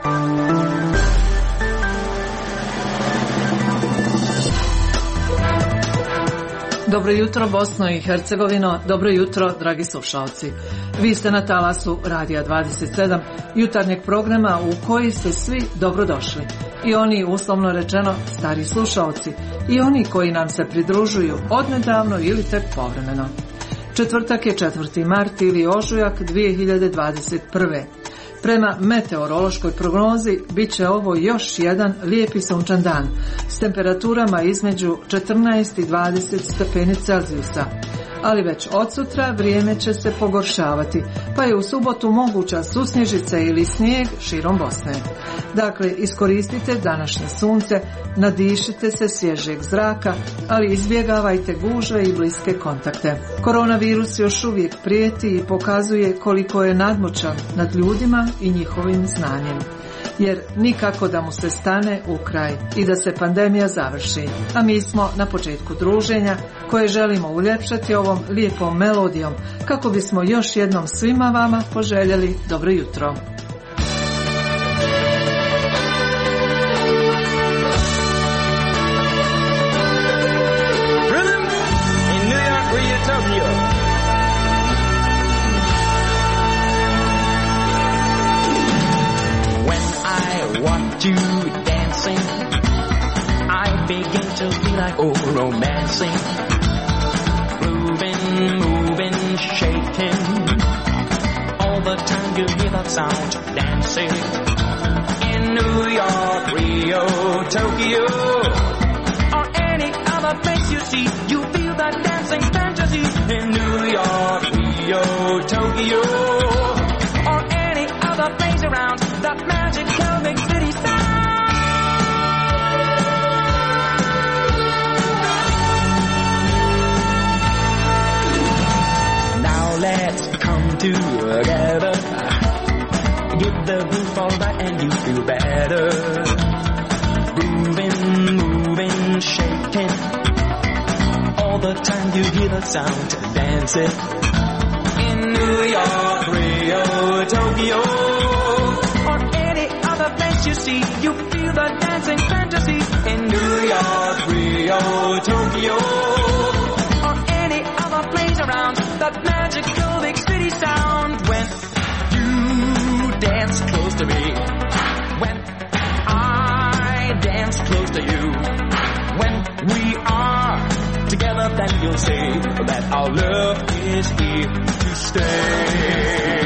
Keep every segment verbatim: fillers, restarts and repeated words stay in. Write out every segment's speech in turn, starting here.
Dobro jutro Bosno i Hercegovino, dobro jutro dragi slušalci. Vi ste na talasu Radija dvadeset sedam, jutarnjeg programa u koji ste svi dobrodošli. I oni, uslovno rečeno, stari slušalci, i oni koji nam se pridružuju odnedavno ili tek povremeno. Četvrtak je četvrti mart ili ožujak dvije hiljade dvadeset prve. Prema meteorološkoj prognozi bit će ovo još jedan lijepi sunčan dan s temperaturama između četrnaest i dvadeset stepeni Celzijusa. Ali već od sutra vrijeme će se pogoršavati, pa je u subotu moguća susnježica ili snijeg širom Bosne. Dakle, iskoristite današnje sunce, nadišite se svježeg zraka, ali izbjegavajte gužve i bliske kontakte. Koronavirus još uvijek prijeti i pokazuje koliko je nadmoćan nad ljudima i njihovim znanjem. Jer nikako da mu se stane u kraj i da se pandemija završi. A mi smo na početku druženja koje želimo uljepšati ovom lijepom melodijom kako bismo još jednom svima vama poželjeli dobro jutro. You dancing, I begin to feel like oh romancing, moving, moving, shaking. All the time you hear that sound, dancing. In New York, Rio, Tokyo, or any other place you see, you feel that dancing fantasy. In New York, Rio, Tokyo, or any other place around that magical big city sound. Now let's come together, give the groove all right and you feel better. Moving, moving, shaking, all the time you hear the sound dancing. In New York, Rio, Tokyo, you see, you feel the dancing fantasy. In New York, Rio, Tokyo, or any other place around that magical big city sound. When you dance close to me, when I dance close to you, when we are together, then you'll see that our love is here to stay.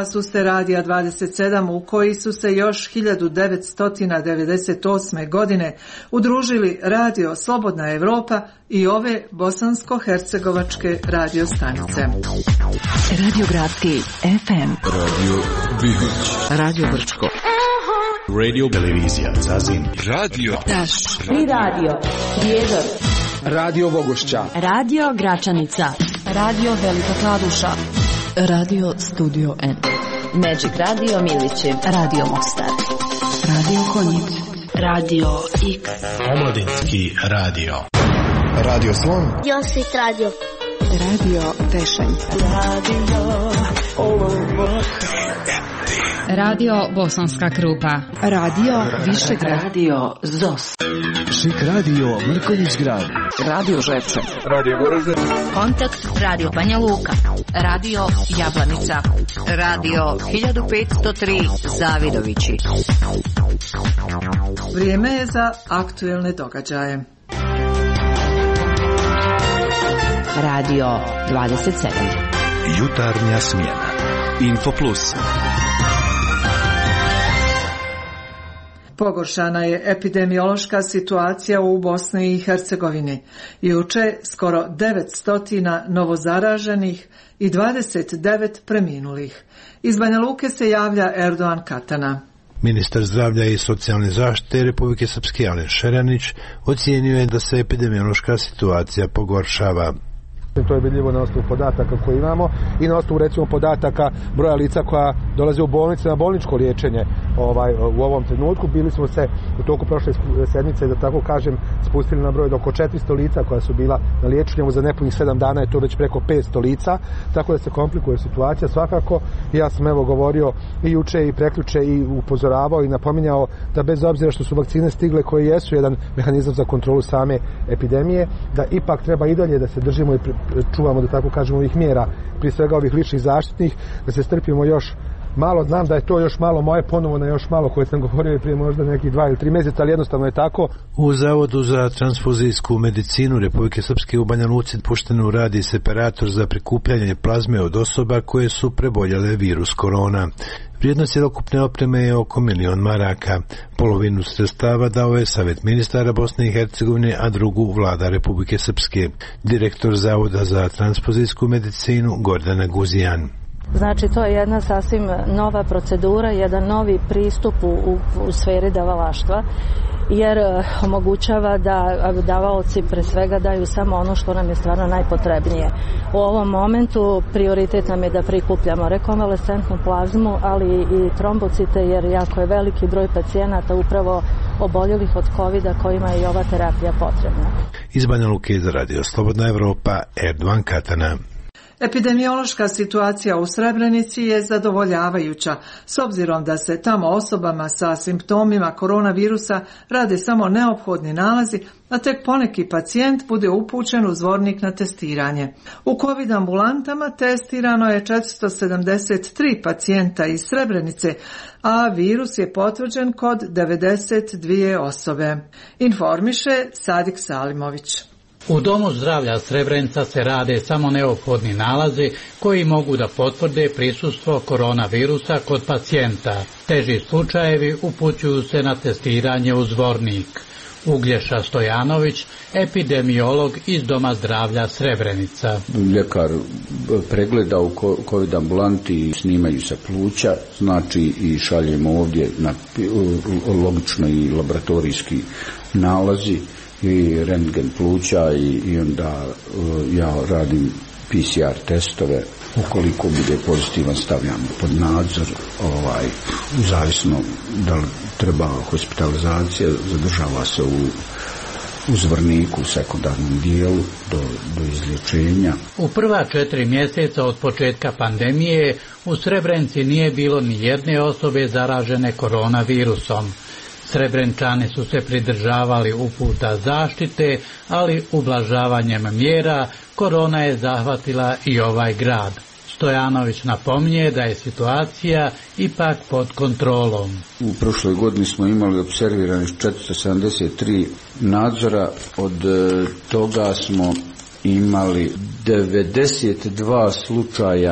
talasu ste Radija dvadeset sedam u koji su se još hiljadu devetsto devedeset osme. godine udružili Radio Slobodna Evropa i ove bosansko-hercegovačke radio stanice. Radio Gradski F M, Radio Bihoć, Radio Brčko, Radio Televizija Zazin, Radio Taš i Radio Prijedor, Radio Bogošća, Radio Gračanica, Radio Velika Kladuša, Radio Studio N, Magic Radio Milićev, Radio Mostar, Radio Konjic, Radio X, Omladinski radio, Radio Slon, Josit Radio, Radio Tešanj, Radio Radio Bosanska Krupa, Radio Višegrad, Radio Zos, Šik Radio Mrkonjić Grad, Radio Žepče, Radio Goražde, Kontakt Radio Banja Luka, Radio Jablanica, Radio hiljadu petsto tri Zavidovići. Vrijeme je za aktuelne događaje. Radio dvadeset sedam, Jutarnja smjena, Info Plus. Pogoršana je epidemiološka situacija u Bosni i Hercegovini. Juče skoro devetsto novozaraženih i dvadeset devet preminulih. Iz Banja Luke se javlja Erdogan Katana. Ministar zdravlja i socijalne zaštite Republike Srpske Alen Šeranić ocijenio je da se epidemiološka situacija pogoršava. To je vidljivo na osnovu podataka koje imamo i na osnovu recimo podataka broja lica koja dolaze u bolnice na bolničko liječenje ovaj, u ovom trenutku. Bili smo se u toku prošle sedmice, da tako kažem, spustili na broj do oko četiristo lica koja su bila na liječenju. Za nepunih sedam dana je to već preko petsto lica, tako da se komplikuje situacija svakako. Ja sam evo govorio i juče i prekjuče i upozoravao i napominjao da bez obzira što su vakcine stigle koje jesu jedan mehanizam za kontrolu same epidemije, da ipak treba i dalje da se držimo i čuvamo, da tako kažemo, ovih mjera, prije svega ovih ličnih zaštitnih, da se strpimo još malo. Znam da je to još malo moje ponovo na još malo koje sam govorio prije možda nekih dva ili tri mjeseca, ali jednostavno je tako. U Zavodu za transfuzijsku medicinu Republike Srpske u Banja Luci pušteno radi separator za prikupljanje plazme od osoba koje su preboljele virus korona. Vrijednost cjelokupne opreme je oko milion maraka. Polovinu sredstava dao je Savjet ministara Bosne i Hercegovine, a drugu vlada Republike Srpske. Direktor Zavoda za transfuzijsku medicinu Gordana Guzijan. Znači, to je jedna sasvim nova procedura, jedan novi pristup u, u, u sferi davalaštva, jer omogućava da davaoci pre svega daju samo ono što nam je stvarno najpotrebnije. U ovom momentu prioritet nam je da prikupljamo rekonvalescentnu plazmu, ali i trombocite, jer jako je veliki broj pacijenata upravo oboljelih od kovida kojima je i ova terapija potrebna. Iz Banja Luke za Radio Slobodna Evropa, Erdogan Katana. Epidemiološka situacija u Srebrenici je zadovoljavajuća, s obzirom da se tamo osobama sa simptomima koronavirusa rade samo neophodni nalazi, a tek poneki pacijent bude upućen u zvornik na testiranje. U COVID ambulantama testirano je četiristo sedamdeset tri pacijenta iz Srebrenice, a virus je potvrđen kod devedeset dvije osobe. Informiše Sadik Salimović. U Domu zdravlja Srebrenica se rade samo neophodni nalazi koji mogu da potvrde prisustvo koronavirusa kod pacijenta. Teži slučajevi upućuju se na testiranje u zvornik. Uglješa Stojanović, epidemiolog iz Doma zdravlja Srebrenica. Ljekar pregleda u COVID ambulanti, snimaju se pluća, znači i šaljemo ovdje na logično i laboratorijski nalazi i rentgen pluća i, i onda uh, ja radim P C R testove. Ukoliko bude pozitivan stavljamo pod nadzor, ovaj, zavisno da li treba hospitalizacija, zadržava se u, u zvorniku u sekundarnom dijelu do, do izlječenja. U prva četiri mjeseca od početka pandemije u Srebrenici nije bilo ni jedne osobe zaražene koronavirusom. Srebrenčani su se pridržavali uputa zaštite, ali ublažavanjem mjera korona je zahvatila i ovaj grad. Stojanović napominje da je situacija ipak pod kontrolom. U prošloj godini smo imali observirani četiristo sedamdeset tri nadzora, od toga smo imali devedeset dva slučaja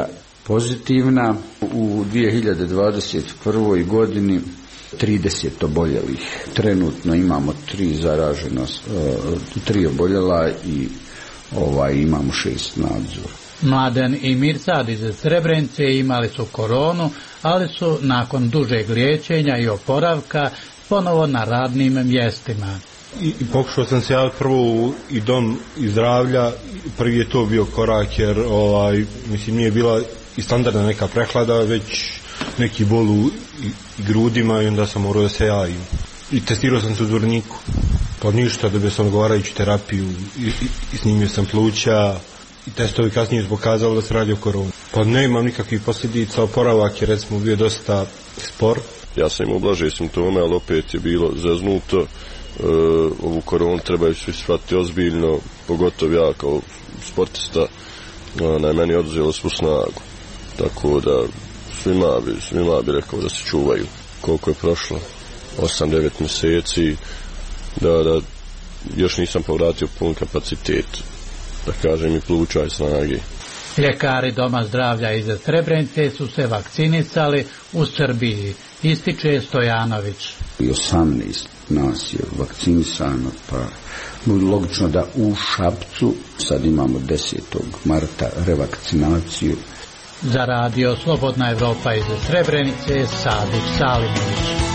pozitivna. U dvije hiljade dvadeset prvoj godini trideset oboljelih. Trenutno imamo tri zaražena, tri oboljela i ovaj imamo šest nadzora. Mladen i Mirsad iz Srebrenice imali su koronu, ali su nakon dužeg liječenja i oporavka ponovo na radnim mjestima. I, i pokušao sam se javiti prvo u i dom i zdravlja. Prvi je to bio korak jer ovaj, mislim, nije bila i standardna neka prehlada, već neki bol u i, i grudima i onda sam morao da se javim. I testirao sam se u Zvorniku. Pa ništa, dobio sam odgovarajuću terapiju i, i, i snimio sam pluća. I testovi kasnije su pokazali da se radi o koroni. Pa ne imam nikakvih posljedica, oporavak je recimo bio dosta spor. Ja sam imao blaže simptome, ali opet je bilo zeznuto. E, ovu koronu trebaju svi shvatiti ozbiljno, pogotovo ja kao sportista, na meni oduzelo svu snagu. Tako da svima bi, svima bi rekao da se čuvaju. Koliko je prošlo? osam devet mjeseci, da, da još nisam povratio pun kapacitet, da kažem i pluća i snage. Ljekari Doma zdravlja iz Srebrenice su se vakcinisali u Srbiji, ističe Stojanović. osamnaest nas je vakcinisano, pa logično da u Šapcu sad imamo desetog marta revakcinaciju. Za radio Slobodna Evropa iz Srebrenice, Sadić Salimović.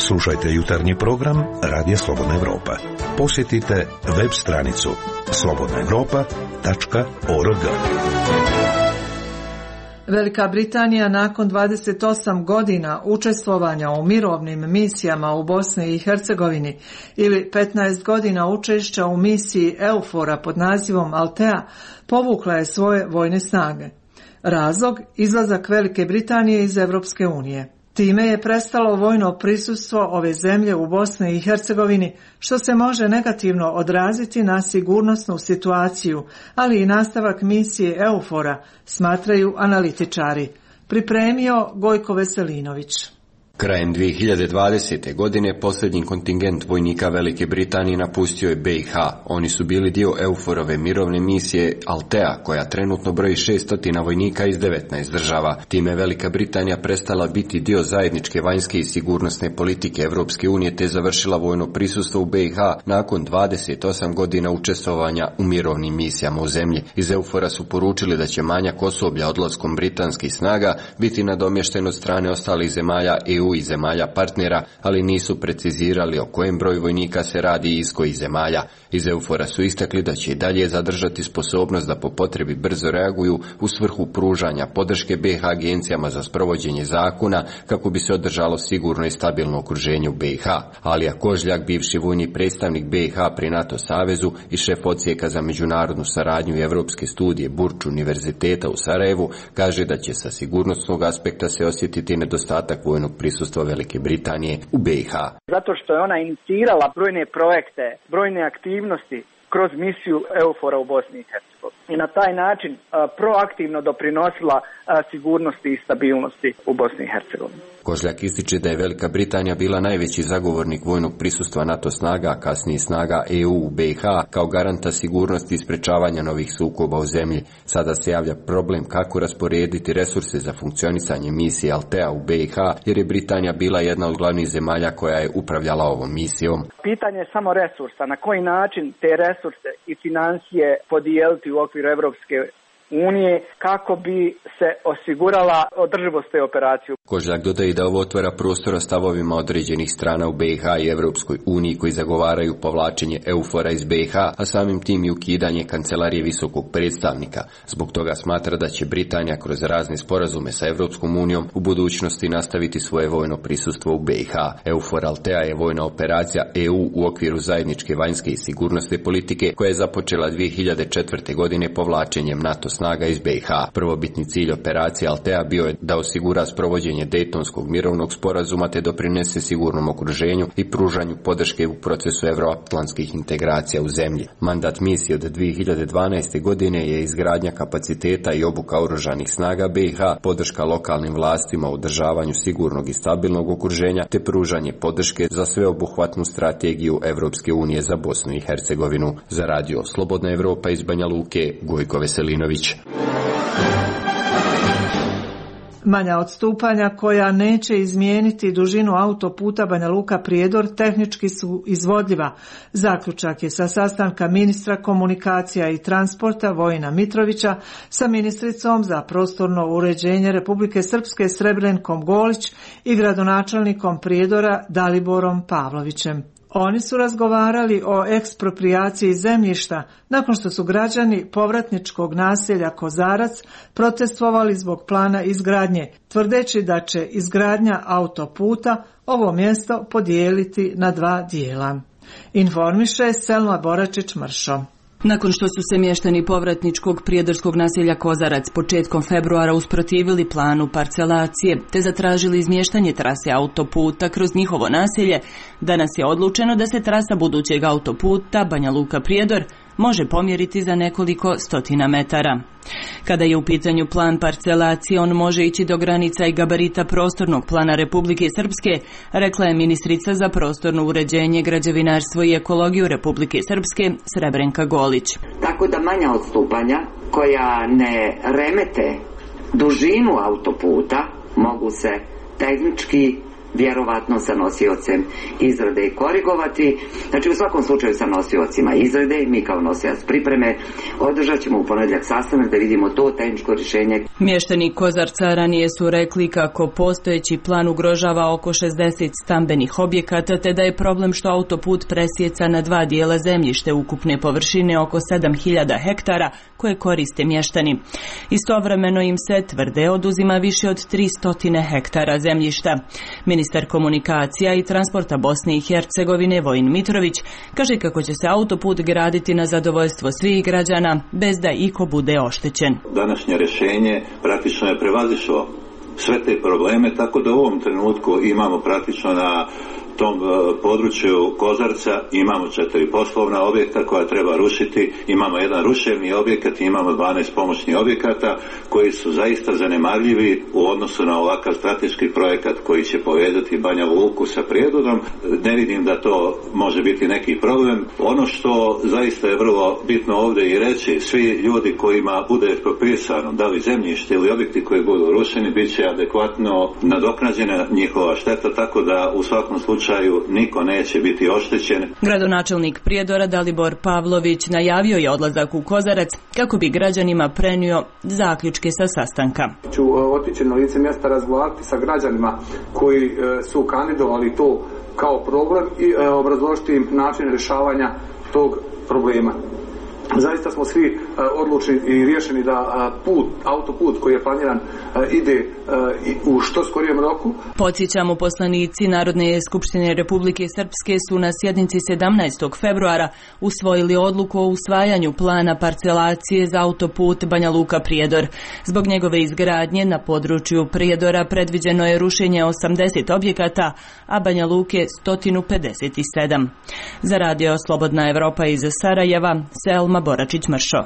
Slušajte jutarnji program Radija Slobodna Evropa. Posjetite web stranicu slobodna evropa tačka org. Velika Britanija nakon dvadeset osam godina učestvovanja u mirovnim misijama u Bosni i Hercegovini ili petnaest godina učešća u misiji EUFOR-a pod nazivom Altea povukla je svoje vojne snage. Razlog, izlazak Velike Britanije iz Europske unije. Time je prestalo vojno prisustvo ove zemlje u Bosni i Hercegovini, što se može negativno odraziti na sigurnosnu situaciju, ali i nastavak misije EUFOR-a, smatraju analitičari. Pripremio Gojko Veselinović. Krajem dvije hiljade dvadesete. godine posljednji kontingent vojnika Velike Britanije napustio je B i H. Oni su bili dio EUFOR-ove mirovne misije Altea, koja trenutno broji šesto vojnika iz devetnaest država. Time Velika Britanija prestala biti dio zajedničke vanjske i sigurnosne politike Evropske unije te završila vojno prisustvo u B i H nakon dvadeset osam godina učestvovanja u mirovnim misijama u zemlji. Iz EUFOR-a su poručili da će manjak osoblja odlaskom britanskih snaga biti nadomješten od strane ostalih zemalja E U i zemalja partnera, ali nisu precizirali o kojem broju vojnika se radi i iz kojih zemalja. Iz EUFOR-a su istakli da će i dalje zadržati sposobnost da po potrebi brzo reaguju u svrhu pružanja podrške B i H agencijama za sprovođenje zakona kako bi se održalo sigurno i stabilno okruženje u B i H. Alija Kožljak, bivši vojni predstavnik B i H pri NATO savezu i šef odsjeka za međunarodnu saradnju i evropske studije Burč univerziteta u Sarajevu, kaže da će sa sigurnosnog aspekta se osjetiti nedostatak vojnog prisustva Velike Britanije u B i H. Zato što je ona inicirala brojne projekte, brojne aktivnosti kroz misiju EUFOR-a u Bosni i Hercegovini. I na taj način a, proaktivno doprinosila a, sigurnosti i stabilnosti u Bosni i Hercegovini. Kožljak ističe da je Velika Britanija bila najveći zagovornik vojnog prisustva NATO snaga, a kasnije snaga E U u B i H, kao garanta sigurnosti i sprečavanja novih sukoba u zemlji. Sada se javlja problem kako rasporediti resurse za funkcionisanje misije Altea u B i H, jer je Britanija bila jedna od glavnih zemalja koja je upravljala ovom misijom. Pitanje je samo resursa, na koji način te resurse i financije podijeliti u okviru Evropske unije kako bi se osigurala održivost te operacije. Kožljak dodaje da ovo otvara prostora stavovima određenih strana u B i H i Evropskoj uniji koji zagovaraju povlačenje EUFOR-a iz B i H, a samim tim i ukidanje kancelarije visokog predstavnika. Zbog toga smatra da će Britanija kroz razne sporazume sa Evropskom unijom u budućnosti nastaviti svoje vojno prisustvo u B i H. EUFOR Altea je vojna operacija E U u okviru zajedničke vanjske i sigurnosne politike koja je započela dvije hiljade četvrte. godine povlačenjem NATO snaga iz B i H. Prvobitni cilj operacije Altea bio je da osigura sprovođenje Dejtonskog mirovnog sporazuma te doprinese sigurnom okruženju i pružanju podrške u procesu evroatlantskih integracija u zemlji. Mandat misije od dvije hiljade dvanaeste. godine je izgradnja kapaciteta i obuka oružanih snaga B i H, podrška lokalnim vlastima u održavanju sigurnog i stabilnog okruženja te pružanje podrške za sveobuhvatnu strategiju Evropske unije za Bosnu i Hercegovinu. Za radio Slobodna Evropa iz Banja Luke, Gojko Veselinović. Manja odstupanja koja neće izmijeniti dužinu autoputa Banja Luka Prijedor tehnički su izvodljiva. Zaključak je sa sastanka ministra komunikacija i transporta Vojina Mitrovića sa ministricom za prostorno uređenje Republike Srpske Srebrenkom Golić i gradonačelnikom Prijedora Daliborom Pavlovićem. Oni su razgovarali o eksproprijaciji zemljišta nakon što su građani povratničkog naselja Kozarac protestovali zbog plana izgradnje, tvrdeći da će izgradnja autoputa ovo mjesto podijeliti na dva dijela. Informiše Selma Boračić-Mršo. Nakon što su se mještani povratničkog prijedorskog naselja Kozarac početkom februara usprotivili planu parcelacije te zatražili izmještanje trase autoputa kroz njihovo naselje, danas je odlučeno da se trasa budućeg autoputa Banja Luka Prijedor može pomjeriti za nekoliko stotina metara. Kada je u pitanju plan parcelacije, on može ići do granica i gabarita prostornog plana Republike Srpske, rekla je ministrica za prostorno uređenje, građevinarstvo i ekologiju Republike Srpske Srebrenka Golić. Tako da manja odstupanja koja ne remete dužinu autoputa mogu se tehnički vjerovatno sa nosiocem izrade i korigovati. Znači u svakom slučaju sa nosiocima izrade, mi kao nosioc pripreme održat ćemo u ponedjeljak sastanak da vidimo to tehničko rješenje. Mještani Kozarca ranije su rekli kako postojeći plan ugrožava oko šezdeset stambenih objekata, te da je problem što autoput presjeca na dva dijela zemljište ukupne površine oko sedam hiljada hektara koje koriste mještani. Istovremeno im se, tvrde, oduzima više od tristo hektara zemljišta. Ministar komunikacija i transporta Bosne i Hercegovine Vojin Mitrović kaže kako će se autoput graditi na zadovoljstvo svih građana bez da iko bude oštećen. Današnje rješenje praktično je prevazišlo sve te probleme, tako da u ovom trenutku imamo praktično na tom području Kozarca imamo četiri poslovna objekta koja treba rušiti, imamo jedan ruševni objekat i imamo dvanaest pomoćnih objekata koji su zaista zanemarljivi u odnosu na ovakav strateški projekat koji će povezati Banja Luku sa Prijedodom. Ne vidim da to može biti neki problem. Ono što zaista je vrlo bitno ovdje i reći, svi ljudi kojima bude ekspropriisano, da li zemljište ili objekti koji budu rušeni, bit će adekvatno nadoknađena njihova šteta, tako da u svakom slučaju niko neće biti oštećen. Gradonačelnik Prijedora Dalibor Pavlović najavio je odlazak u Kozarac kako bi građanima prenio zaključke sa sastanka. Ću otići na lice mjesta, razgovarati sa građanima koji su kandidovali to kao problem i obrazložiti im način rješavanja tog problema. Zaista smo svi uh, odlučni i riješeni da uh, put, autoput koji je planiran uh, ide uh, u što skorijem roku. Podsjećamo, poslanici Narodne skupštine Republike Srpske su na sjednici sedamnaestog februara usvojili odluku o usvajanju plana parcelacije za autoput Banja Luka Prijedor. Zbog njegove izgradnje na području Prijedora predviđeno je rušenje osamdeset objekata, a Banja Luke sto pedeset sedam. Za radio Slobodna Evropa iz Sarajeva, Selma Boračić-Mršo.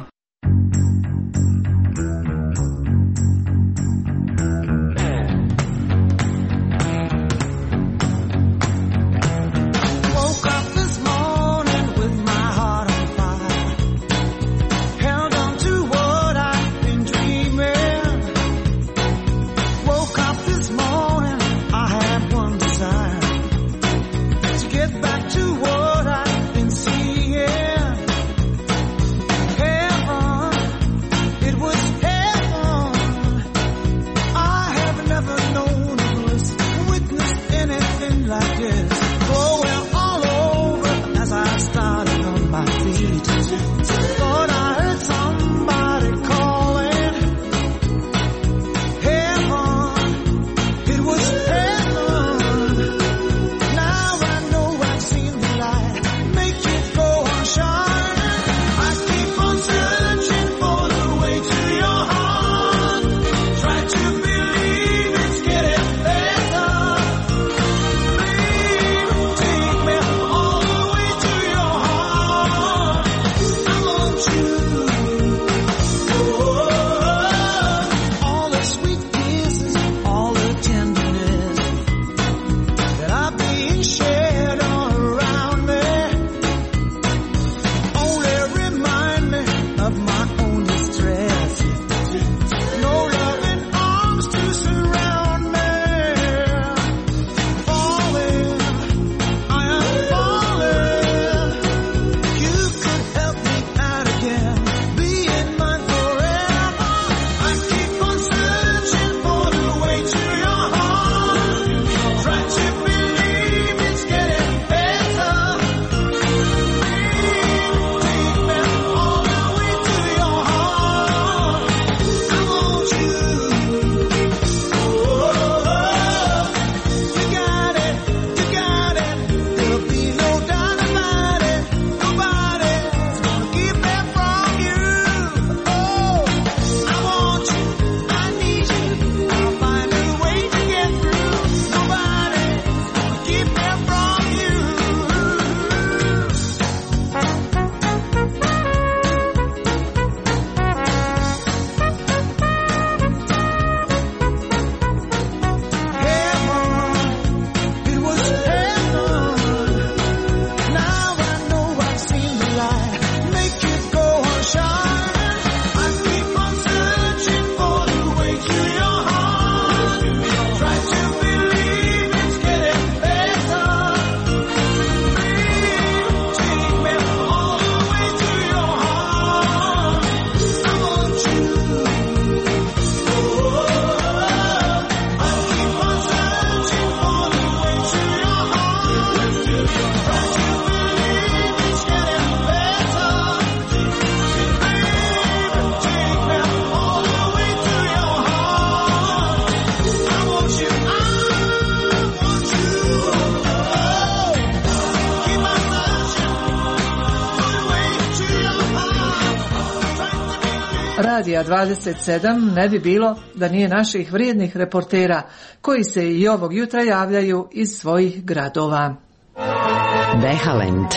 Radija dvadeset sedam ne bi bilo da nije naših vrijednih reportera koji se i ovog jutra javljaju iz svojih gradova. Behalend.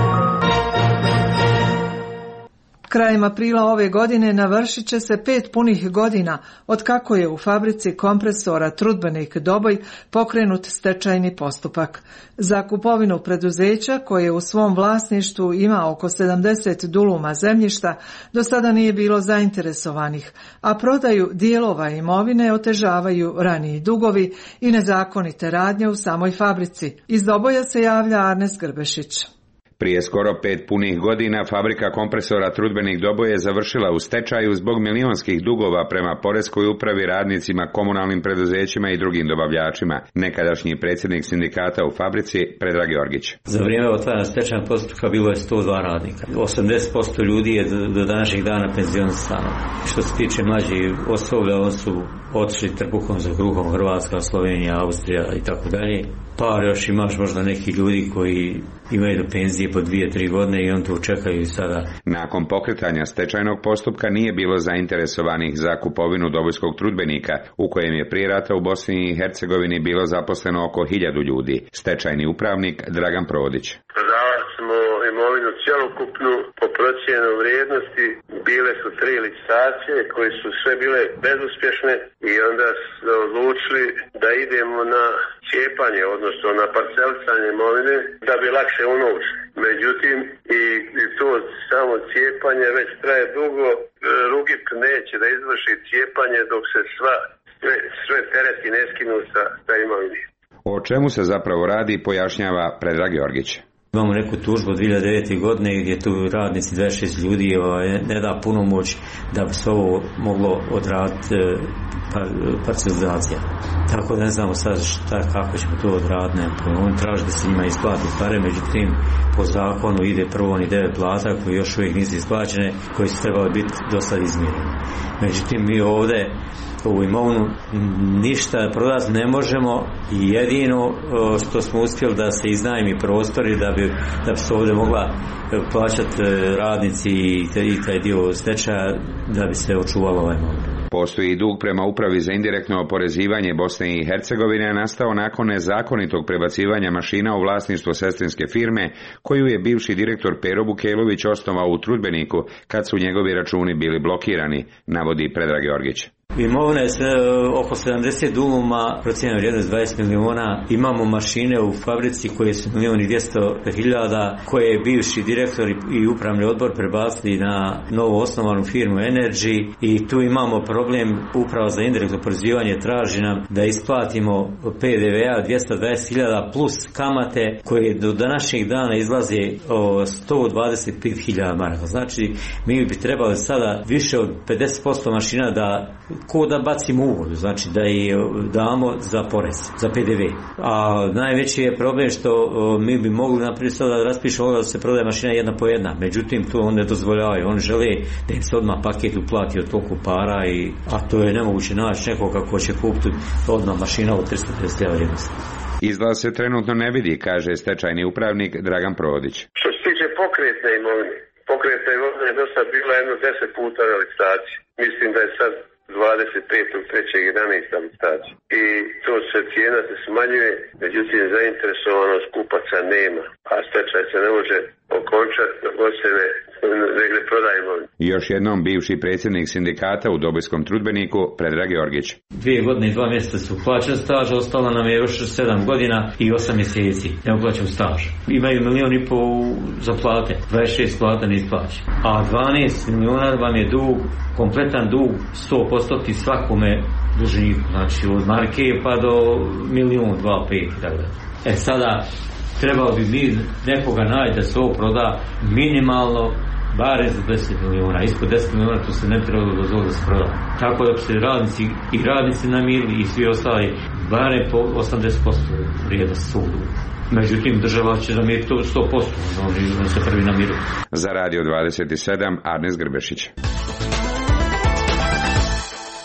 Krajem aprila ove godine navršit će se pet punih godina od kako je u fabrici kompresora Trudbenik Doboj pokrenut stečajni postupak. Za kupovinu preduzeća koje u svom vlasništvu ima oko sedamdeset duluma zemljišta do sada nije bilo zainteresovanih, a prodaju dijelova imovine otežavaju raniji dugovi i nezakonite radnje u samoj fabrici. Iz Doboja se javlja Arnes Grbešić. Prije skoro pet punih godina fabrika kompresora Trudbenik Doboj je završila u stečaju zbog milionskih dugova prema poreskoj upravi, radnicima, komunalnim preduzećima i drugim dobavljačima. Nekadašnji predsjednik sindikata u fabrici Predrag Jorgić. Za vrijeme otvaranja stečajnog postupka bilo je sto dva radnika. osamdeset posto ljudi je do današnjih dana penzionisano. Što se tiče mlađih osoblja, oni su otišli trbuhom za kruhom, Hrvatska, Slovenija, Austrija i tako dalje. Pa još imaš možda neki ljudi koji imaju do penzije po dvije, tri godine i on to čekaju sada. Nakon pokretanja stečajnog postupka nije bilo zainteresovanih za kupovinu Dobojskog trudbenika, u kojem je prije rata u Bosni i Hercegovini bilo zaposleno oko hiljadu ljudi. Stečajni upravnik Dragan Prodić. Prodavali smo imovinu cjelokupnu po procjenu vrijednosti. Bile su tri licitacije koje su sve bile bezuspješne i onda smo odlučili da idemo na cijepanje, odnosno na parcelisanje imovine da bi lakše unovčili. Međutim, i, i to samo cijepanje već traje dugo. Rugip neće da izvrši cijepanje dok se sva, sve, sve tereti ne skinu sa, sa imovine. O čemu se zapravo radi, pojašnjava Predrag Jorgić. Imamo neku tužbu od dvije hiljade devete. godine gdje tu radnici dvadeset šest ljudi ne da puno moć da bi se ovo moglo odraditi parcelizacija. Tako da ne znamo sad šta, kako ćemo to odraditi. On traži da se njima isplati pare, međutim po zakonu ide prvo oni devet plata koji još uvijek nisu isplaćene, koji su trebali biti dosta izmjereni. Međutim mi ovdje ovu imovinu ništa prodati ne možemo i jedino što smo uspjeli da se iznajmi prostori da bi, da bi se ovdje mogla plaćati radnici i taj dio stečaja da bi se očuvalo ovaj imovinu. Postoji dug prema upravi za indirektno oporezivanje Bosne i Hercegovine nastao nakon nezakonitog prebacivanja mašina u vlasništvo sestrinske firme koju je bivši direktor Pero Bukelović osnovao u Trudbeniku kad su njegovi računi bili blokirani, navodi Predrag Jorgić. Imovina je sve, oko sedamdeset duluma, procijenjena vrijednost dvadeset miliona. Imamo mašine u fabrici koje su milijon i dvjesto hiljada, koje je bivši direktor i upravni odbor prebacili na novo osnovanu firmu Energy i tu imamo problem. Uprava za indirektno oporezivanje traži nam da isplatimo P D V A dvjesto dvadeset hiljada plus kamate koje do današnjeg dana izlaze sto dvadeset pet hiljada maraka. Znači mi bi trebali sada više od pedeset posto mašina da ko da bacimo u vodu, znači da je damo za porez, za P D V. A najveći je problem što o, mi bi mogli naprijed sada da raspišemo da se prodaje mašina jedna po jedna, međutim to on ne dozvoljavaju, on žele da im se odmah paket uplati od toliko para, i, a to je nemoguće naći nekoga ko će kupiti odmah mašina od tristo pedeset hiljada vrijednosti. Izlaz se trenutno ne vidi, kaže stečajni upravnik Dragan Prodić. Što se tiče pokretne imovine, pokretna imovina je do sad bila jedno deset puta na licitaciji. Mislim da je sad dvadeset petog trećeg jedanaesta licitacija. I to se cijena se smanjuje, međutim zainteresovanost kupaca nema, a stečaj se ne može okončati dok se ne, ne prodaje imovinu. Još jednom bivši predsjednik sindikata u Dobojskom Trudbeniku Predrag Jorgić. Dvije godine i dva mjeseca su plaćen staž, ostalo nam je još sedam godina i osam mjeseci neuplaćen staž. Imaju milijon i pol za plate, dvadeset šest plata ne isplaćen. A dvanaest milijuna vam je dug, kompletan dug, sto posto svakome dužniku, znači od marke pa do milijun, dva, pet i tako da. E sada trebalo bi mi nekoga naći da se ovo proda minimalno barem za deset milijuna, ispod deset milijuna to se ne trebalo dozvoliti da se proda. Tako da bi se radnici i radnici namirili i svi ostali barem po osamdeset posto vrijednost svog duga. Međutim, država će namiriti to sto posto, on se prvi namiru. Za Radio dvadeset sedam, Arnes Grbešić.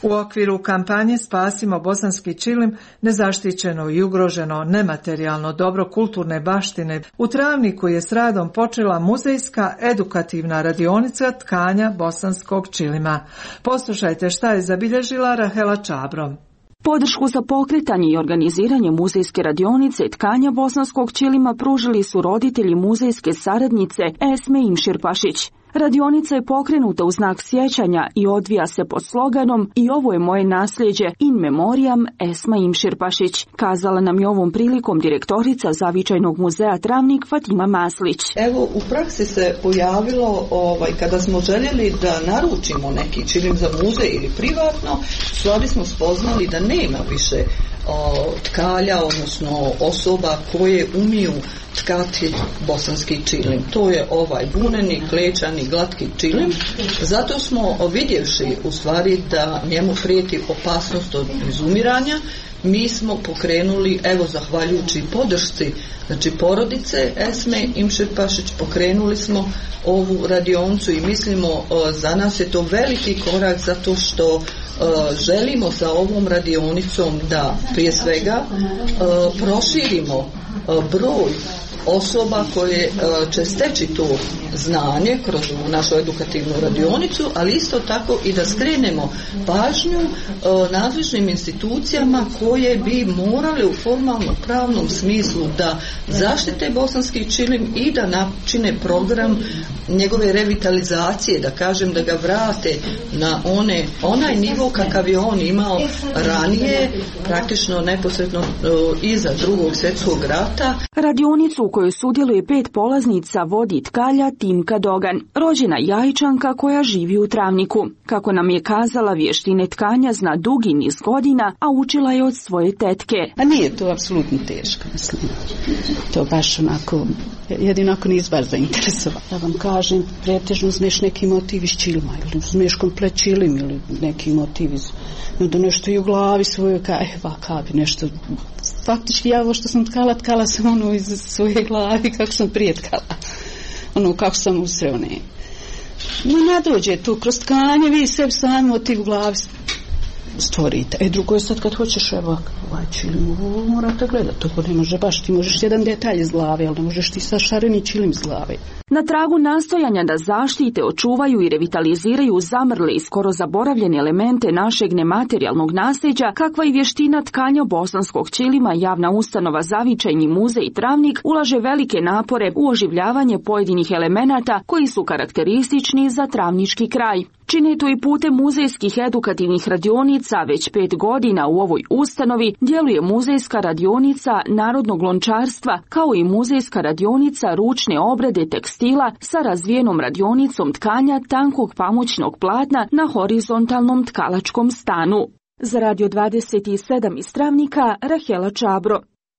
U okviru kampanje Spasimo bosanski čilim, nezaštićeno i ugroženo nematerijalno dobro kulturne baštine, u Travniku je s radom počela muzejska edukativna radionica tkanja bosanskog čilima. Poslušajte šta je zabilježila Rahela Čabro. Podršku za pokretanje i organiziranje muzejske radionice tkanja bosanskog čilima pružili su roditelji muzejske saradnice Esme Imširpašić. Radionica je pokrenuta u znak sjećanja i odvija se pod sloganom "I ovo je moje nasljeđe in memoriam Esma Imširpašić", kazala nam je ovom prilikom direktorica Zavičajnog muzeja Travnik Fatima Maslić. Evo, u praksi se pojavilo, ovaj, kada smo željeli da naručimo neki čilim za muzej ili privatno, stvari smo spoznali da nema više o, tkalja, odnosno osoba koje umiju tkati bosanski čilim. To je ovaj buneni, klečani, glatki čilim. Zato smo vidjevši u stvari da njemu prijeti opasnost od izumiranja, mi smo pokrenuli, evo zahvaljujući podršci, znači porodice Esme Imširpašić, pokrenuli smo ovu radionicu i mislimo za nas je to veliki korak zato što želimo sa ovom radionicom da prije svega proširimo broj osoba koje će steći to znanje kroz našu edukativnu radionicu, ali isto tako i da skrenemo pažnju nadležnim institucijama koje bi morale u formalno pravnom smislu da zaštite bosanski čilim i da načine program njegove revitalizacije, da kažem da ga vrate na one, onaj nivo kakav je on imao ranije, praktično neposredno iza drugog svjetskog rata. Radionicu u kojoj sudjeluje pet polaznica vodi tkalja Timka Dogan, rođena Jajčanka koja živi u Travniku. Kako nam je kazala, vještine tkanja zna dugi niz godina, a učila je od svoje tetke. A nije to apsolutno teško, mislim. To baš onako, jedino ako nis baš zainteresovan. Ja vam kažem, pretežno uzmeš neki motiv iz čilima, ili uzmeš komplet čilim, ili neki motiv iz, da nešto i u glavi svojoj, kaj, vaka bi nešto. Faktički ja ovo što sam tkala, tkala sam ono iz svoje glavi kako sam prije tkala. Ono kako sam usreo, ne. No, nadođe tu kroz tkanje, vi sebi sami motiv u glavi stvorite. E, drugo je sad kad hoćeš evo ovaj čilim, morate gledati, to ne može baš, ti možeš jedan detalj iz glave, ali ne možeš ti sa šareni čilim iz glave. Na tragu nastojanja da zaštite, očuvaju i revitaliziraju zamrle i skoro zaboravljene elemente našeg nematerijalnog nasljeđa, kakva i vještina tkanja bosanskog čilima, javna ustanova Zavičajni muzej Travnik ulaže velike napore u oživljavanje pojedinih elemenata koji su karakteristični za travnički kraj. Čini to i putem muzejskih edukativnih radionica. Već pet godina u ovoj ustanovi djeluje muzejska radionica narodnog lončarstva, kao i muzejska radionica ručne obrade tekstila sa razvijenom radionicom tkanja tankog pamučnog platna na horizontalnom tkalačkom stanu. Za Radio dvadeset sedam iz Travnika, Rahela Čabro.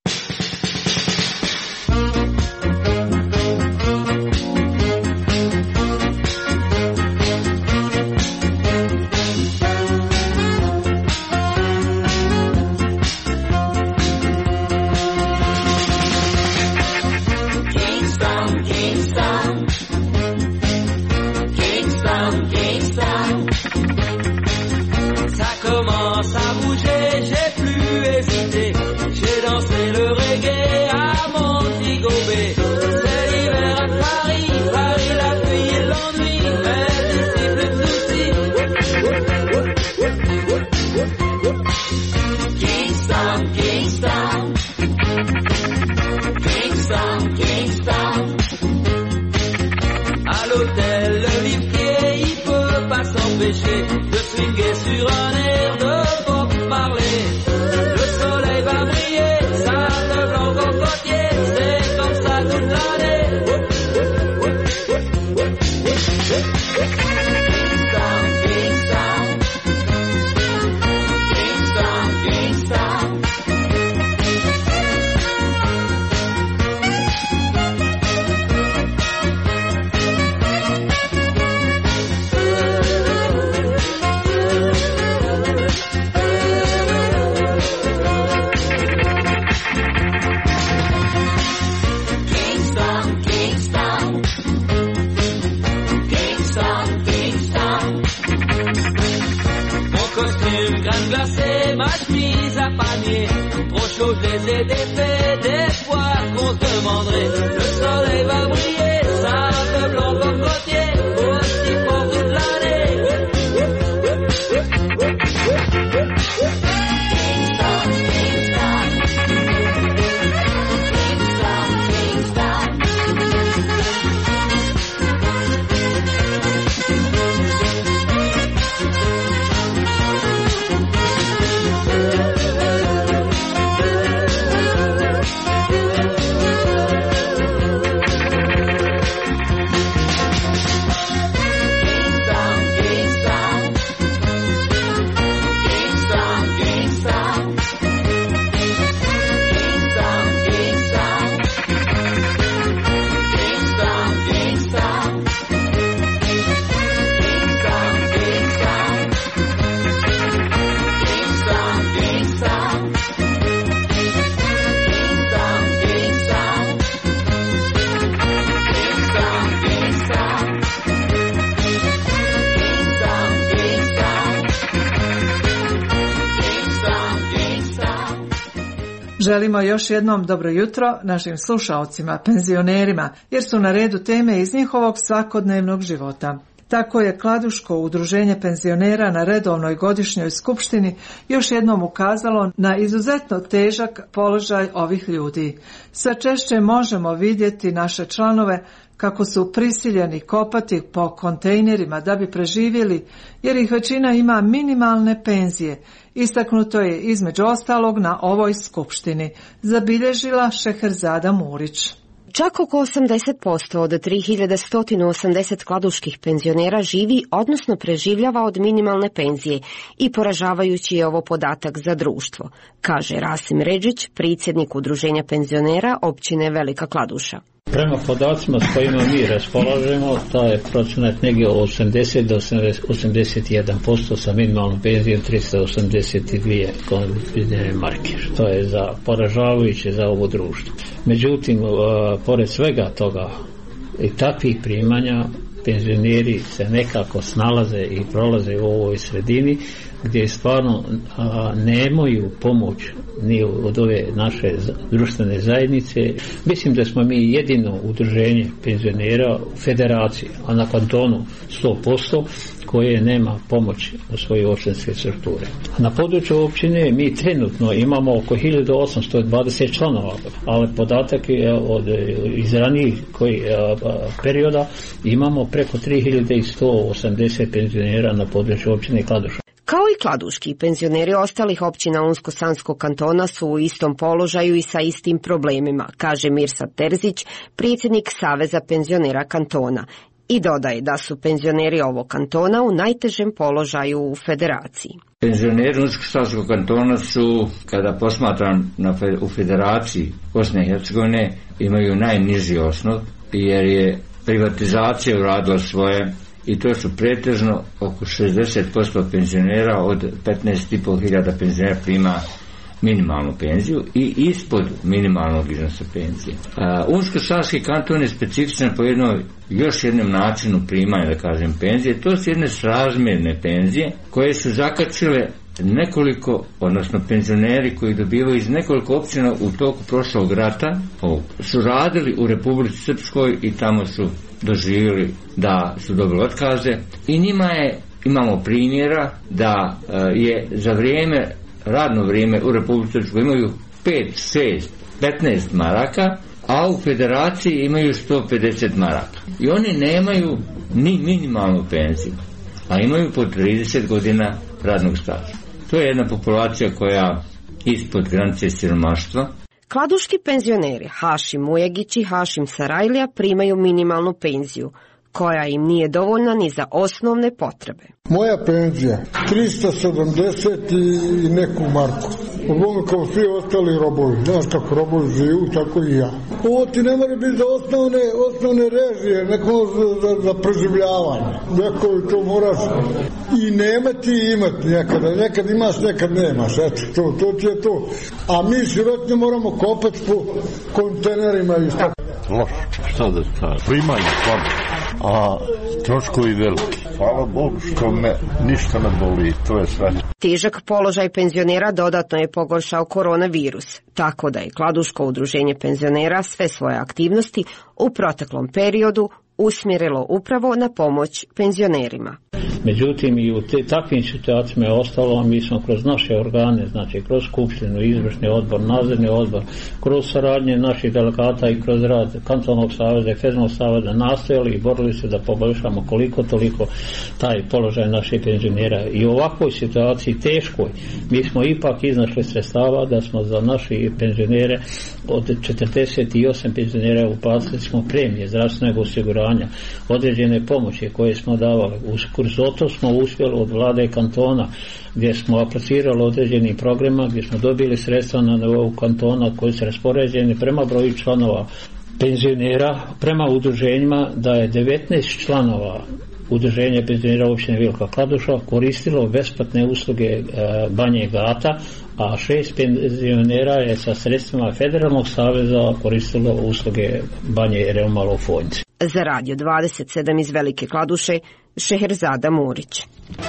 De swinguer sur un air de Bob Marley. Le soleil va briller, ça te blanc au côtier, c'est comme ça toute l'année. Kingston, Kingston, Kingston, Kingston. nous laisser des faits d'espoir qu'on se demanderait. Le soleil va briller, ça fait blanc comme côtier, aussi pour toute l'année. Želimo još jednom dobro jutro našim slušaocima, penzionerima, jer su na redu teme iz njihovog svakodnevnog života. Tako je Kladuško udruženje penzionera na redovnoj godišnjoj skupštini još jednom ukazalo na izuzetno težak položaj ovih ljudi. Sve češće možemo vidjeti naše članove kako su prisiljeni kopati po kontejnerima da bi preživjeli, jer ih većina ima minimalne penzije. Istaknuto je između ostalog na ovoj skupštini, zabilježila Šeherzada Murić. Čak oko osamdeset posto od tri hiljade sto osamdeset kladuških penzionera živi, odnosno preživljava od minimalne penzije, i poražavajući je ovo podatak za društvo, kaže Rasim Redžić, predsjednik udruženja penzionera općine Velika Kladuša. Prema podacima s kojima mi raspolažemo, taj je procenat negdje od osamdeset do osamdeset jedan posto sa minimalnom penzijom tristo osamdeset dvije marke. To je za poražavajuće za ovo društvo. Međutim, pored svega toga i takvih primanja, penzioneri se nekako snalaze i prolaze u ovoj sredini gdje stvarno a, nemaju pomoć ni od ove naše društvene zajednice. Mislim da smo mi jedino udruženje penzionera u federaciji, a na kantonu sto posto, koje nema pomoć u svoje općinske strukture. Na području općine mi trenutno imamo oko hiljadu osamsto dvadeset članova, ali podatak je od iz ranijih koji, a, perioda imamo preko tri hiljade sto osamdeset penzionera na području općine Kladuša. Kao i kladuški, penzioneri ostalih općina Unsko-Sanskog kantona su u istom položaju i sa istim problemima, kaže Mirsad Terzić, predsjednik Saveza penzionera kantona, i dodaje da su penzioneri ovog kantona u najtežem položaju u federaciji. Penzioneri Unsko-Sanskog kantona su, kada posmatram na fe, u federaciji Bosne i Hercegovine, imaju najniži osnov, jer je privatizacija uradila svoje, i to su pretežno oko šezdeset posto penzionera od petnaest i pol hiljada penzionera prima minimalnu penziju i ispod minimalnog iznosa penzije. Unsko-Sanski kanton je specifičan po jednoj, još jednom načinu primanja, da kažem, penzije. To su jedne srazmjerne penzije koje su zakačile nekoliko, odnosno penzioneri koji dobivaju iz nekoliko općina u toku prošlog rata, su radili u Republici Srpskoj i tamo su doživjeli da su dobili otkaze, i njima je, imamo primjera da je za vrijeme, radno vrijeme u Republici Srpskoj imaju pet, šest, petnaest maraka, a u federaciji imaju sto pedeset maraka. I oni nemaju ni minimalnu penziju, a imaju po trideset godina radnog staža. To je jedna populacija koja ispod granice siromaštva. Kladuški penzioneri Hašim Ujegić i Hašim Sarajlija primaju minimalnu penziju, koja im nije dovoljna ni za osnovne potrebe. Moja penzija tristo sedamdeset i neku marku. Ono kao svi ostali robovi. Znaš kako robovi živu, tako i ja. Ovo ti ne mora biti za osnovne, osnovne režije, neko za, za, za preživljavanje. Neko to moraš i nemati i imati nekada. Nekad imaš, nekad nemaš. Eto, to, to ti je to. A mi sirotnje moramo kopati po kontejnerima i što. Loš, šta da kažem, primanje slabo. A troškovi veliki. Hvala Bogu što me ništa ne boli, to je sve. Težak položaj penzionera dodatno je pogoršao koronavirus, tako da je Kladuško udruženje penzionera sve svoje aktivnosti u proteklom periodu usmjerilo upravo na pomoć penzionerima. Međutim, i u te, takvim situacijama je ostalo, mi smo kroz naše organe, znači kroz skupštinu, izvršni odbor, nadzorni odbor, kroz saradnje naših delegata i kroz rad kantonalnog saveza i federalnog saveza nastojali i borili se da poboljšamo koliko toliko taj položaj naših penzionera. I u ovakvoj situaciji teškoj, mi smo ipak iznašli sredstava da smo za naše penzionere od četrdeset osam penzionera uplatili smo premije zdravstvenog osiguranja, određene pomoći koje smo davali. Uz to smo uspjeli od vlade kantona, gdje smo aplicirali određenim programa, gdje smo dobili sredstva na nivou kantona koji su raspoređeni prema broju članova penzionera, prema udruženjima, da je devetnaest članova udruženja penzionera općine Velika Kladuša koristilo besplatne usluge e, Banje Gata, a šest penzionera je sa sredstvima Federalnog saveza koristilo usluge Banje Reumalo u Fonjci. Za Radio dvadeset sedam iz Velike Kladuše, Šeherzada Murić.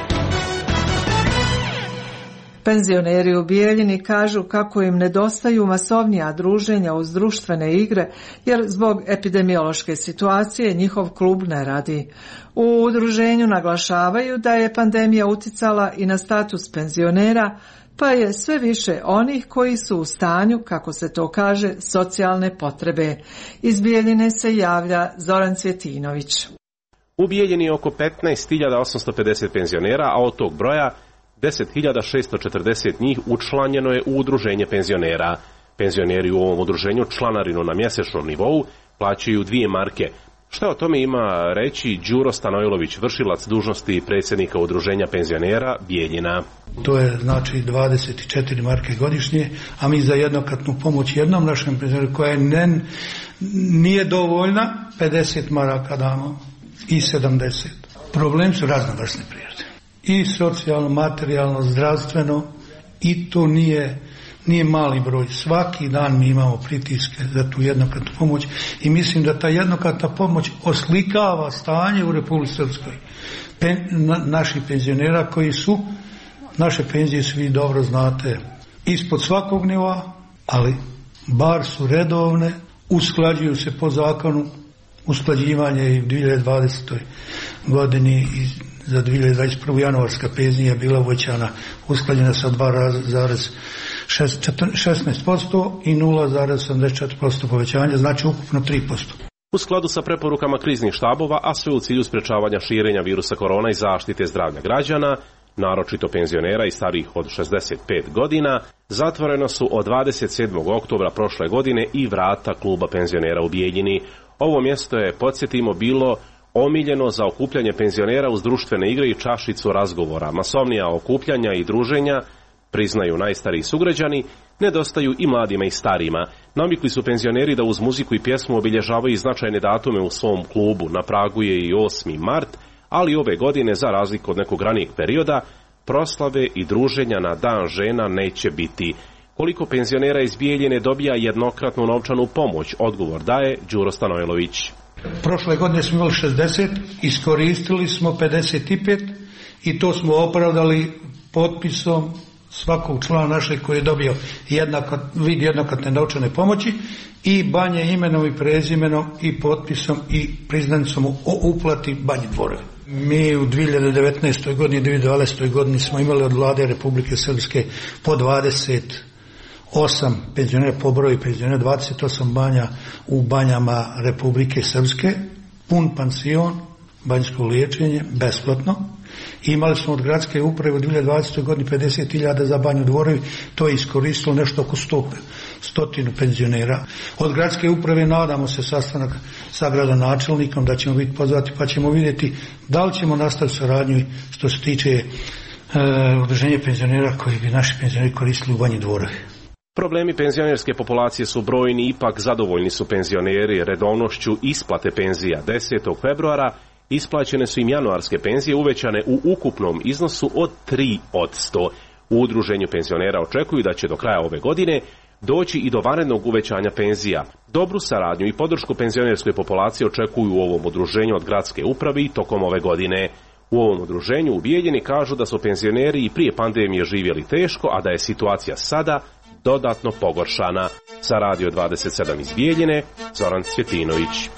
Penzioneri u Bijeljini kažu kako im nedostaju masovnija druženja uz društvene igre, jer zbog epidemiološke situacije njihov klub ne radi. U udruženju naglašavaju da je pandemija uticala i na status penzionera, pa je sve više onih koji su u stanju, kako se to kaže, socijalne potrebe. Iz Bijeljine se javlja Zoran Cvjetinović. U Bijeljini je oko petnaest hiljada osamsto pedeset penzionera, a od tog broja deset hiljada šesto četrdeset njih učlanjeno je u udruženje penzionera. Penzioneri u ovom udruženju članarinu na mjesečnom nivou plaćaju dvije marke. Šta o tome ima reći Đuro Stanojlović, vršilac dužnosti predsjednika udruženja penzionera Bijeljina? To je znači dvadeset četiri marke godišnje, a mi za jednokratnu pomoć jednom našem penzioneru koja je ne, nije dovoljna, pedeset maraka damo i sedamdeset. Problem su raznovrsne prirode. I socijalno, materijalno, zdravstveno, i to nije, nije mali broj. Svaki dan mi imamo pritiske za tu jednokratnu pomoć i mislim da ta jednokratna pomoć oslikava stanje u Republici Srpskoj. Pen, na, naši penzionera koji su, naše penzije svi dobro znate, ispod svakog nivoa, ali bar su redovne, usklađuju se po zakonu, usklađivanje i u dvije hiljade dvadesetoj godini i za dvije hiljade dvadeset prvu januarska penzija je bila uvećana, usklađena sa dva zarez šesnaest posto i nula zarez osamdeset četiri posto povećanja, znači ukupno tri posto. U skladu sa preporukama kriznih štabova, a sve u cilju sprečavanja širenja virusa korona i zaštite zdravlja građana, naročito penzionera i starijih od šezdeset pet godina, zatvoreno su od dvadeset sedmog oktobra prošle godine i vrata kluba penzionera u Bijeljini. Ovo mjesto je, podsjetimo, bilo omiljeno za okupljanje penzionera uz društvene igre i čašicu razgovora. Masovnija okupljanja i druženja, priznaju najstariji sugrađani, nedostaju i mladima i starima. Navikli su penzioneri da uz muziku i pjesmu obilježavaju značajne datume u svom klubu. Na pragu je i osmi mart, ali ove godine, za razliku od nekog ranijeg perioda, proslave i druženja na Dan žena neće biti. Koliko penzionera iz Bijeljine dobija jednokratnu novčanu pomoć? Odgovor daje Đuro Stanojlović. Prošle godine smo imali šezdeset, iskoristili smo pedeset pet i to smo opravdali potpisom svakog člana našeg koji je dobio jednakat, vid jednokratne novčane pomoći i Banje imenom i prezimenom i potpisom i priznanicom o uplati Banje Dvorovi. Mi u dvije hiljade devetnaestoj godini i dvije hiljade dvadesetoj godini smo imali od vlade Republike Srpske po dvadeset osam penzionera, po broju penzionera, dvadeset osam banja u banjama Republike Srpske, pun pansion, banjsko liječenje, besplatno. Imali smo od gradske uprave u dvije hiljade dvadesetoj godini pedeset hiljada za Banju Dvorovi, to je iskoristilo nešto oko sto, stotinu penzionera. Od gradske uprave nadamo se sastanak sa gradonačelnikom da ćemo biti pozvati pa ćemo vidjeti da li ćemo nastaviti saradnju što se tiče e, udruženja penzionera koji bi naši penzioneri koristili u Banji Dvorovi. Problemi penzionerske populacije su brojni, ipak zadovoljni su penzioneri redovnošću isplate penzija. desetog februara isplaćene su im januarske penzije uvećane u ukupnom iznosu od tri posto. U udruženju penzionera očekuju da će do kraja ove godine doći i do vanrednog uvećanja penzija. Dobru saradnju i podršku penzionerskoj populaciji očekuju u ovom udruženju od gradske uprave i tokom ove godine. U ovom udruženju u Bijeljini kažu da su penzioneri i prije pandemije živjeli teško, a da je situacija sada dodatno pogoršana. Za Radio dvadeset sedam iz Bijeljine, Zoran Cvjetinović.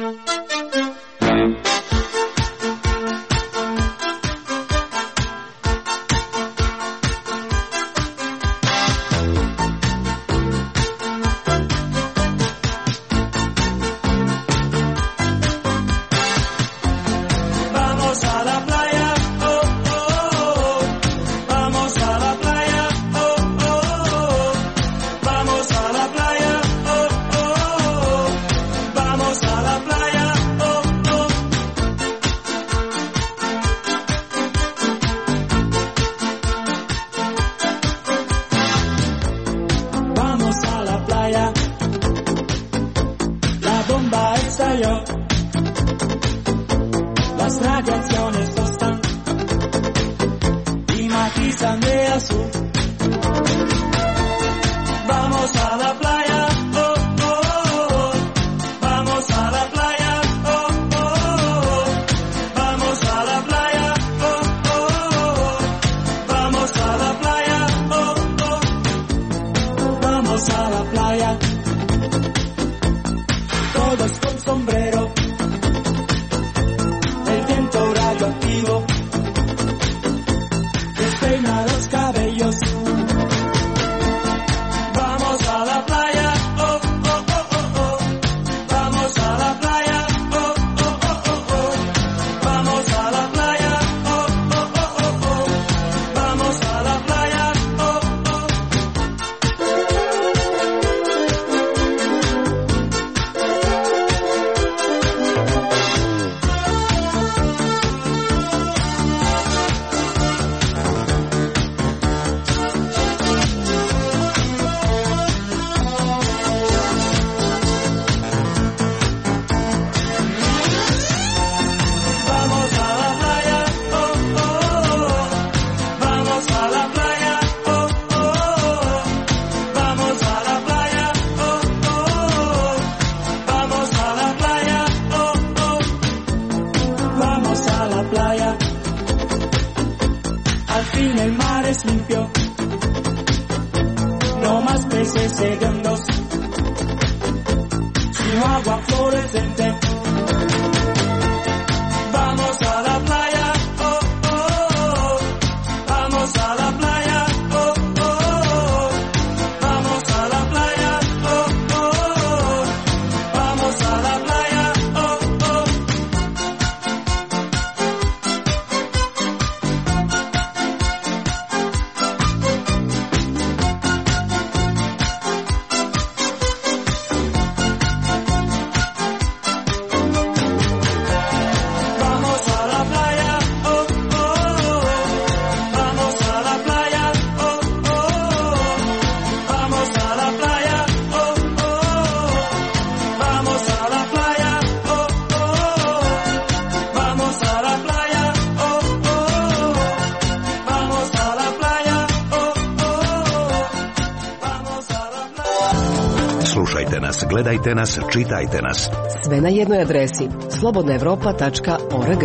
Slušajte nas, gledajte nas, čitajte nas. Sve na jednoj adresi slobodna evropa tačka org.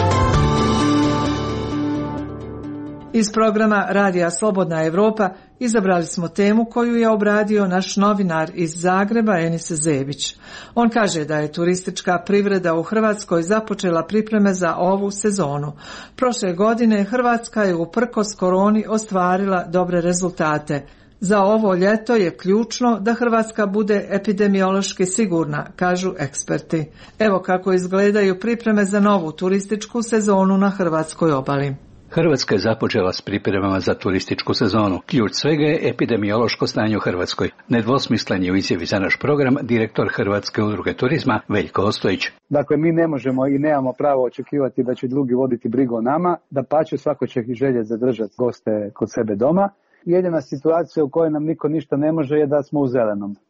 Iz programa Radija Slobodna Evropa izabrali smo temu koju je obradio naš novinar iz Zagreba Enis Zebić. On kaže da je turistička privreda u Hrvatskoj započela pripreme za ovu sezonu. Prošle godine Hrvatska je uprkos koroni ostvarila dobre rezultate. Za ovo ljeto je ključno da Hrvatska bude epidemiološki sigurna, kažu eksperti. Evo kako izgledaju pripreme za novu turističku sezonu na hrvatskoj obali. Hrvatska je započela s pripremama za turističku sezonu. Ključ svega je epidemiološko stanje u Hrvatskoj. Nedvosmislen je u izjavi za naš program direktor Hrvatske udruge turizma Veljko Ostojić. Dakle, mi ne možemo i nemamo pravo očekivati da će drugi voditi brigu o nama, da pače svako će ih željeti zadržati goste kod sebe doma. Jedina situacija u kojoj nam niko ništa ne može je da smo u zelenom.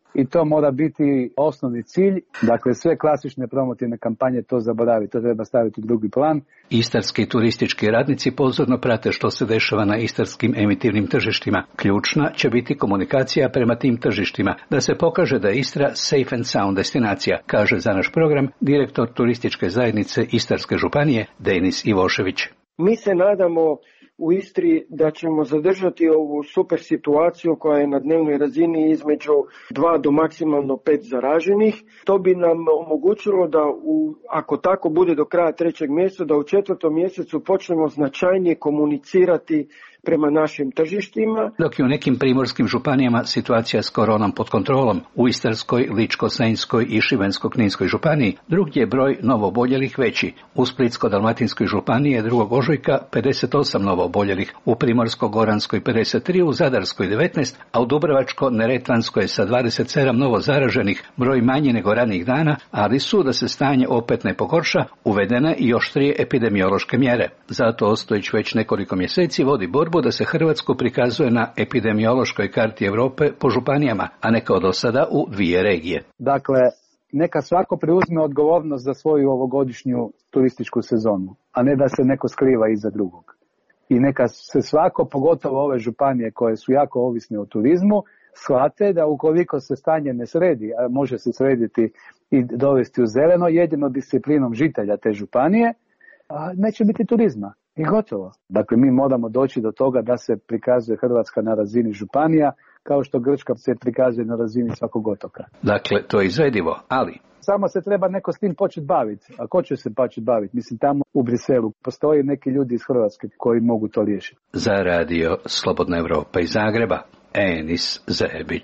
I to mora biti osnovni cilj. Dakle, sve klasične promotivne kampanje to zaboravi, to treba staviti u drugi plan. Istarski turistički radnici pozorno prate što se dešava na istarskim emitivnim tržištima. Ključna će biti komunikacija prema tim tržištima, da se pokaže da je Istra safe and sound destinacija, kaže za naš program direktor turističke zajednice Istarske županije Denis Ivošević. Mi se nadamo u Istri da ćemo zadržati ovu super situaciju koja je na dnevnoj razini između dva do maksimalno pet zaraženih. To bi nam omogućilo da, u, ako tako bude do kraja trećeg mjeseca, da u četvrtom mjesecu počnemo značajnije komunicirati prema našim tržištima. Dok je u nekim primorskim županijama situacija s koronom pod kontrolom, u Istarskoj, Ličko-senjskoj i Šibensko-kninskoj županiji drugdje je broj novooboljelih veći. U Splitsko-dalmatinskoj županiji je drugog ožujka pedeset osam novooboljelih, u Primorsko-goranskoj pedeset tri, u Zadarskoj devetnaest, a u Dubrovačko-neretvanskoj je sa dvadeset sedam novo zaraženih, broj manji nego ranijih dana, ali su, da se stanje opet ne pogorša, uvedene i oštrije epidemiološke mjere. Zato Ostojić već nekoliko mjeseci vodi borbu da se Hrvatsku prikazuje na epidemiološkoj karti Europe po županijama, a ne kao do sada u dvije regije. Dakle, neka svako preuzme odgovornost za svoju ovogodišnju turističku sezonu, a ne da se neko skriva iza drugog. I neka se svako, pogotovo ove županije koje su jako ovisne o turizmu, shvate da ukoliko se stanje ne sredi, a može se srediti i dovesti u zeleno, jedino disciplinom žitelja te županije, a neće biti turizma. I gotovo. Dakle, mi moramo doći do toga da se prikazuje Hrvatska na razini županija, kao što Grčka se prikazuje na razini svakog otoka. Dakle, to je izvedivo, ali... Samo se treba neko s tim početi baviti. A ko će se početi baviti? Mislim, tamo u Briselu postoje neki ljudi iz Hrvatske koji mogu to riješiti. Za radio Slobodna Evropa iz Zagreba, Enis Zebić.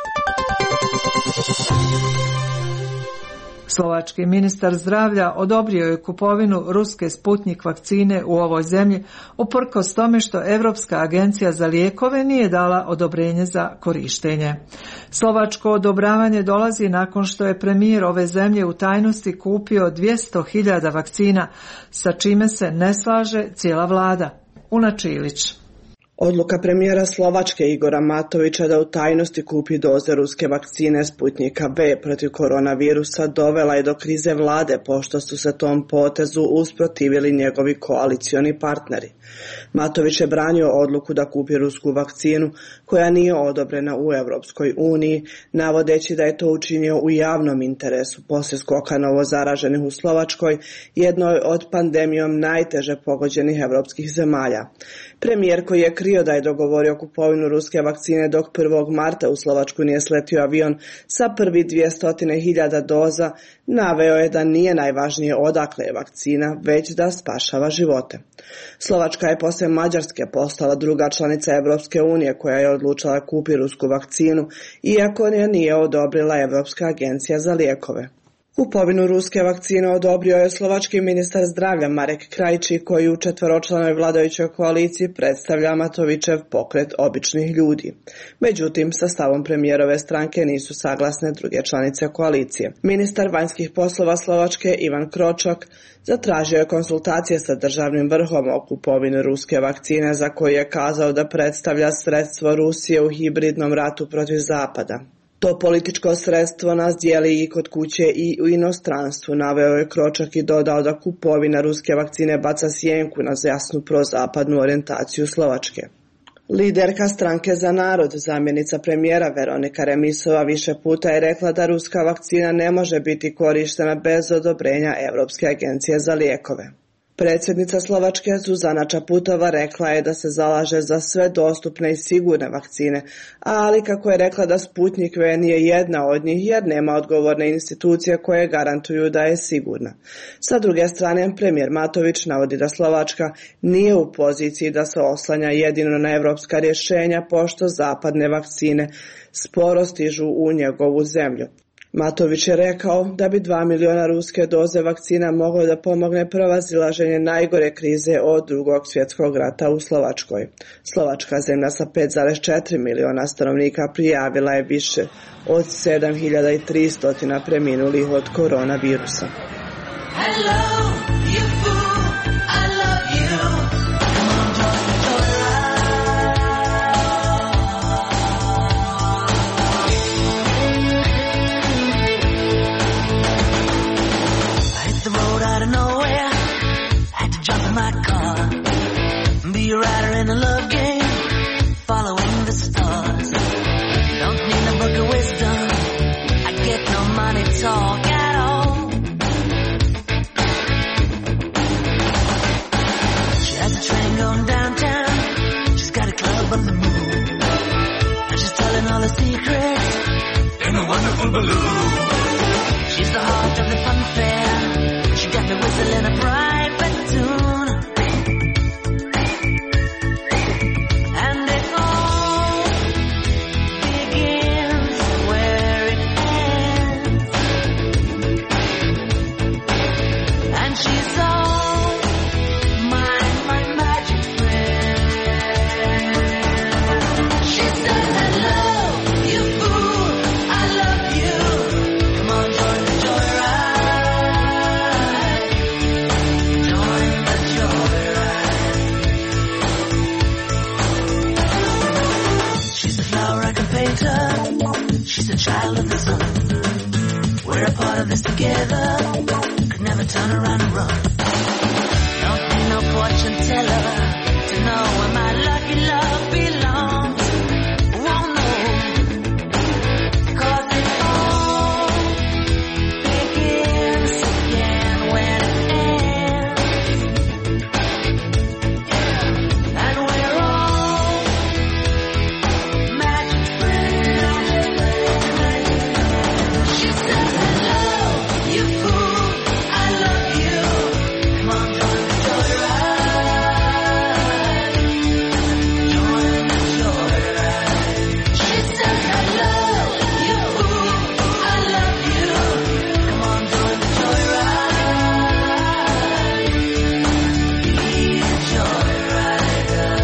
Slovački ministar zdravlja odobrio je kupovinu ruske Sputnik vakcine u ovoj zemlji, uprkos tome što Europska agencija za lijekove nije dala odobrenje za korištenje. Slovačko odobravanje dolazi nakon što je premijer ove zemlje u tajnosti kupio dvjesto hiljada vakcina, sa čime se ne slaže cijela vlada. Una Čilić. Odluka premijera Slovačke Igora Matovića da u tajnosti kupi doze ruske vakcine Sputnika V protiv koronavirusa dovela je do krize vlade, pošto su se tom potezu usprotivili njegovi koalicioni partneri. Matović je branio odluku da kupi rusku vakcinu koja nije odobrena u Europskoj uniji, navodeći da je to učinio u javnom interesu poslije skoka novo zaraženih u Slovačkoj, jednoj od pandemijom najteže pogođenih europskih zemalja. Premijer, koji je krio da je dogovorio kupovinu ruske vakcine dok prvog marta u Slovačku nije sletio avion sa prvi dvjesto hiljada doza, naveo je da nije najvažnije odakle je vakcina, već da spašava živote. Slovačka je poslije Mađarske postala druga članica Europske unije koja je odlučila kupi rusku vakcinu, iako je nije odobrila Europska agencija za lijekove. Kupovinu ruske vakcine odobrio je slovački ministar zdravlja Marek Krajčí, koji u četveročlanoj vladajućoj koaliciji predstavlja Matovićev pokret običnih ljudi. Međutim, sa stavom premijerove stranke nisu saglasne druge članice koalicije. Ministar vanjskih poslova Slovačke Ivan Kročok zatražio je konsultacije sa državnim vrhom o kupovini ruske vakcine, za koju je kazao da predstavlja sredstvo Rusije u hibridnom ratu protiv Zapada. To političko sredstvo nas dijeli i kod kuće i u inostranstvu, naveo je Kročak i dodao da kupovina ruske vakcine baca sjenku na jasnu prozapadnu orijentaciju Slovačke. Liderka stranke Za narod, zamjenica premijera Veronika Remisova, više puta je rekla da ruska vakcina ne može biti korištena bez odobrenja Europske agencije za lijekove. Predsjednica Slovačke Zuzana Čaputova rekla je da se zalaže za sve dostupne i sigurne vakcine, ali kako je rekla da Sputnik V nije jedna od njih jer nema odgovorne institucije koje garantuju da je sigurna. Sa druge strane, premijer Matović navodi da Slovačka nije u poziciji da se oslanja jedino na evropska rješenja, pošto zapadne vakcine sporo stižu u njegovu zemlju. Matović je rekao da bi dva miliona ruske doze vakcina moglo da pomogne prevazilaženje najgore krize od drugog svjetskog rata u Slovačkoj. Slovačka zemlja sa pet zarez četiri miliona stanovnika prijavila je više od sedam hiljada tristo preminulih od koronavirusa. Hello, you fool, I love you. money talk at all. She has a train going downtown. She's got a club on the moon. And she's telling all her secrets in a wonderful balloon. She's the heart of the fun fair. She got the whistle in a private tune. And it all begins where it ends. And she's all my, my magic friend. She said, hello, you fool, I love you. Come on, join the joyride. Join the joyride. She's a flower I can paint her. She's a child of the sun. We're a part of this together. Could never turn around and run. Don't need no fortune teller to know where my lucky love belongs. Won't know, 'cause it all begins again when it ends. And we're all magic friends. She said, hello, you fool, I love you. Come on, join the joyride. Join the joyride. She said, hello, you fool, I love you. Come on, join the joyride. Be a joyrider.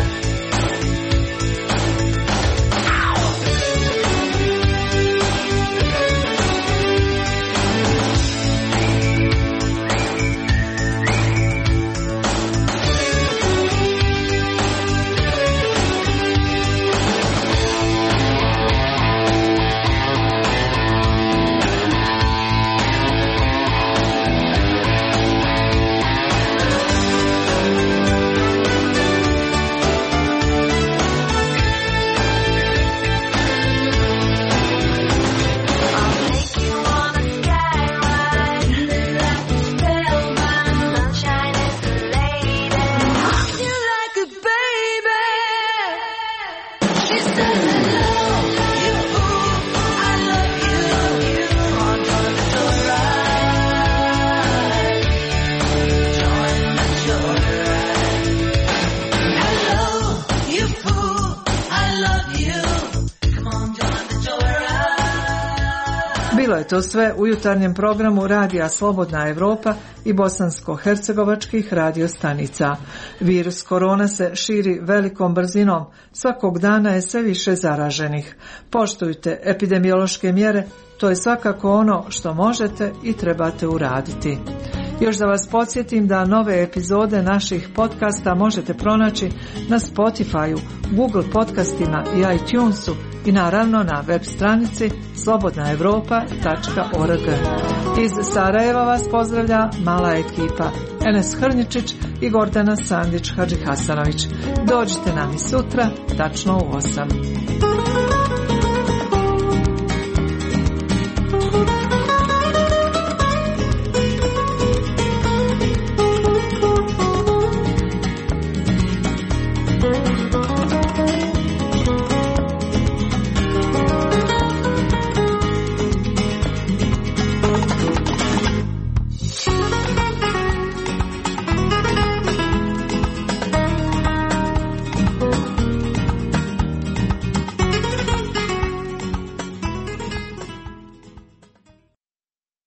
I'll take you on a skyride. Spellbound sunshine is the lady. Rock you like a baby. She said, hello, you fool, I love you. Come on, join the joyride. Join the joyride. Hello, you fool, I love you. Come on, join the joyride. Bilo je to sve u jutarnjem programu Radija Slobodna Evropa i bosansko-hercegovačkih radio stanica. Virus korona se širi velikom brzinom. Svakog dana je sve više zaraženih. Poštujte epidemiološke mjere, to je svakako ono što možete i trebate uraditi. Još da vas podsjetim da nove epizode naših podcasta možete pronaći na Spotify-u, Google podcastima i iTunesu i naravno na web stranici slobodna evropa tačka org. Iz Sarajeva vas pozdravlja mala ekipa Enes Hrničić i Gordana Sandić Hadžihasanović. Dođite nam i sutra, tačno u osam.